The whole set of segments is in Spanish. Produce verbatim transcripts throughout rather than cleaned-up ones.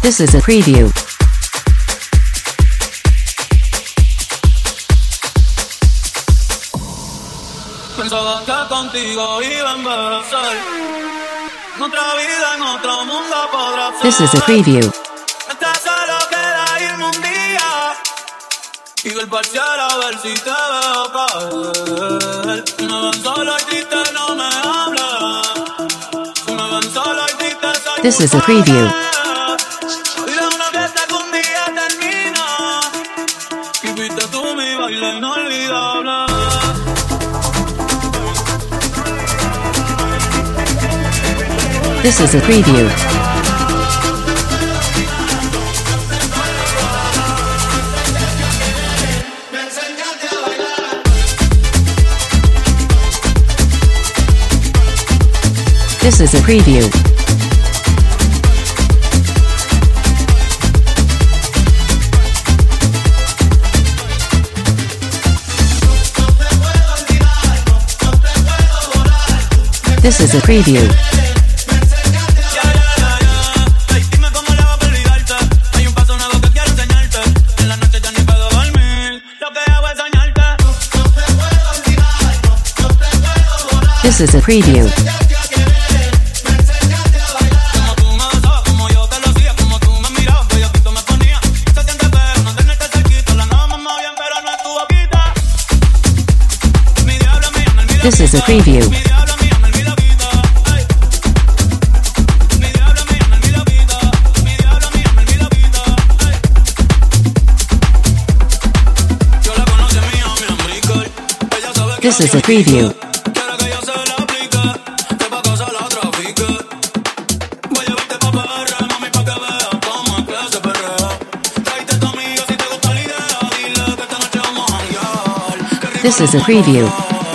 This is a preview. Pensaba que contigo iba a envejecer. En otra vida, en otro mundo podrá ser. This is a preview. Mientras solo queda irme un día y ver parcial a ver si te veo caer. Si me ven solo y triste, no me hables. Si me ven solo y triste, soy This is a preview. Y de una fiesta que un día termina y fuiste tú mi baile inolvidable. This is a preview. This is a preview. This is a preview. This is a preview. This is a preview. This is a preview. This is a preview.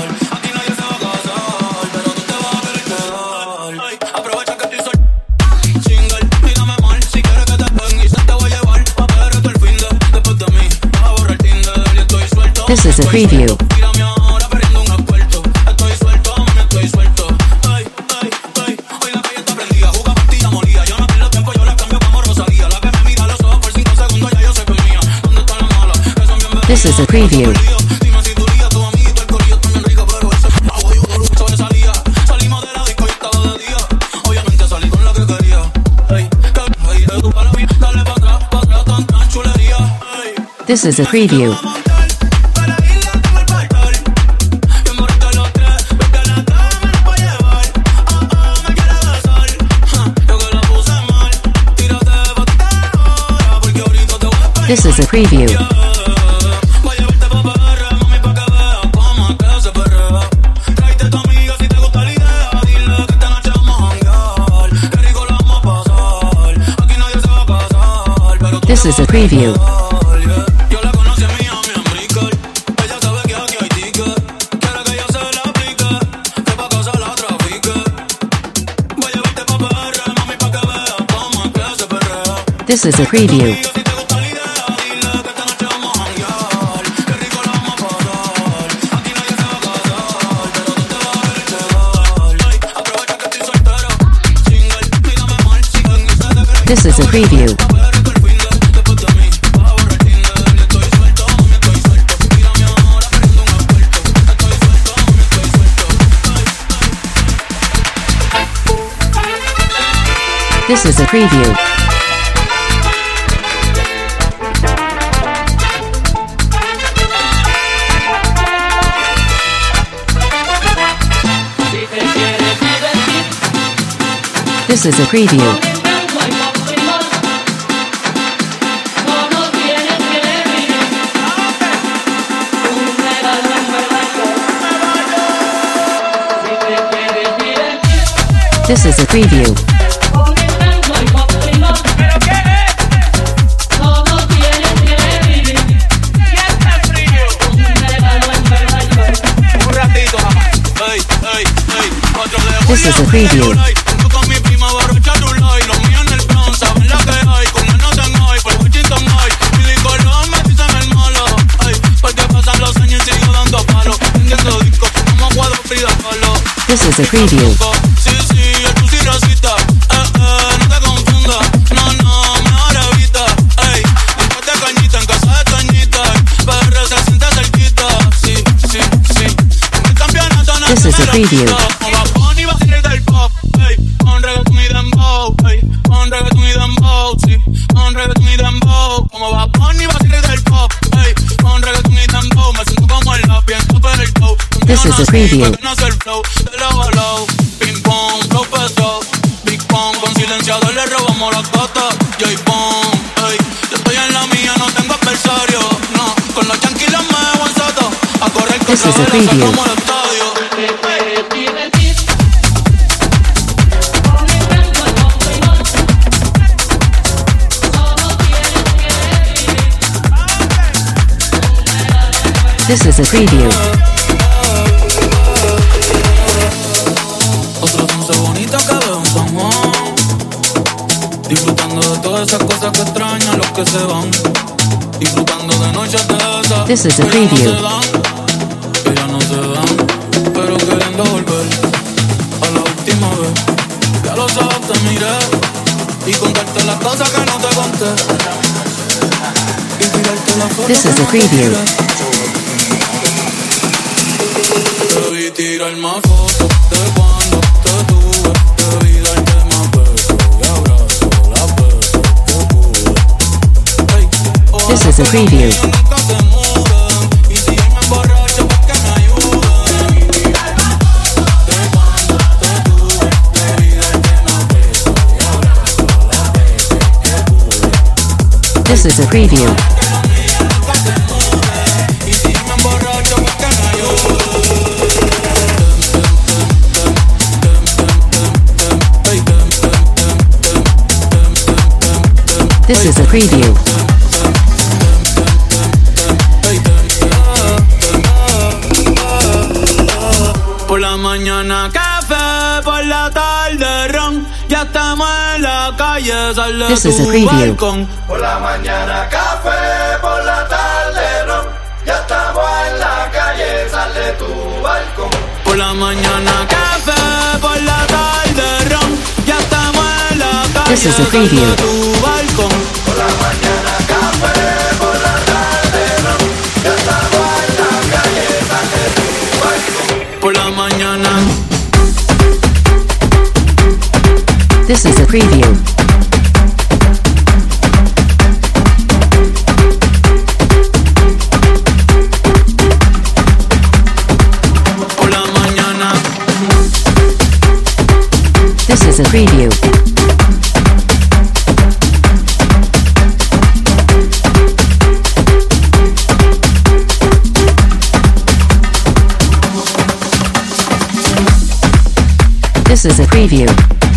This is a preview. This is a preview. This is a preview. This is a preview. This is a preview. This is a preview. This is a preview. This is a preview. This is a preview. This is a preview. This is a preview. This is a preview. This is a preview. Con reggaetón y dembow, ey, con reggaetón y dembow, sí, con reggaetón y dembow, como va Bunny va a salir del pop, ey, con reggaetón y dembow, me siento como el lápiz en super el flow. This is a preview. El flow, de low a low, ping pong, flow pesado, big pong, con silenciador le robamos las gatas, J-Pong, ey, yo estoy en la mía, no tengo adversario, no, con los yankees los me voy soto, a correr con This is a preview. como el estadio. This is a preview. Otros once bonitas que veo en San Juan, disfrutando de todas esas cosas que extrañan los que se van, disfrutando de noches de esas. This is a que ya preview. no se dan, que ya no se dan, pero queriendo volver a la última vez. Ya lo sabes, te miré y contarte las cosas que no te conté y tirarte la foto. This is que a no te preview. tiré. Debí tirar más fotos de cuando te tuve, debí darte más besos y abrazos, las veces que pude. Hey, This is a preview. nunca se muden y si me emborracho pa' que me ayuden. De cuando te tuve, debí darte más besos y abrazos, las veces que pude. This is a preview. Nunca se muden y si me emborracho pa' que me ayuden. This is a preview. Por la mañana café, por la tarde ron, ya estamos en la calle, sal de This is a tu preview. balcón. Por la mañana café, por la tarde ron, ya estamos en la calle, sal de tu balcón. Por la mañana café, por la tarde ron, ya estamos en la calle, This is a sal preview. de tu balcón. Por la mañana café, por la tarde ron, ya estamos en la calle, sal de tu balcón. Por la mañana. This is a preview. Por la mañana. This is a preview. This is a preview.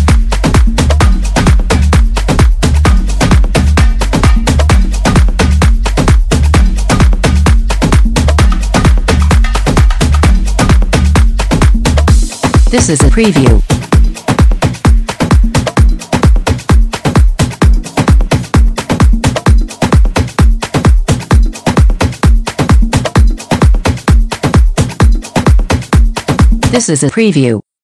This is a preview. This is a preview.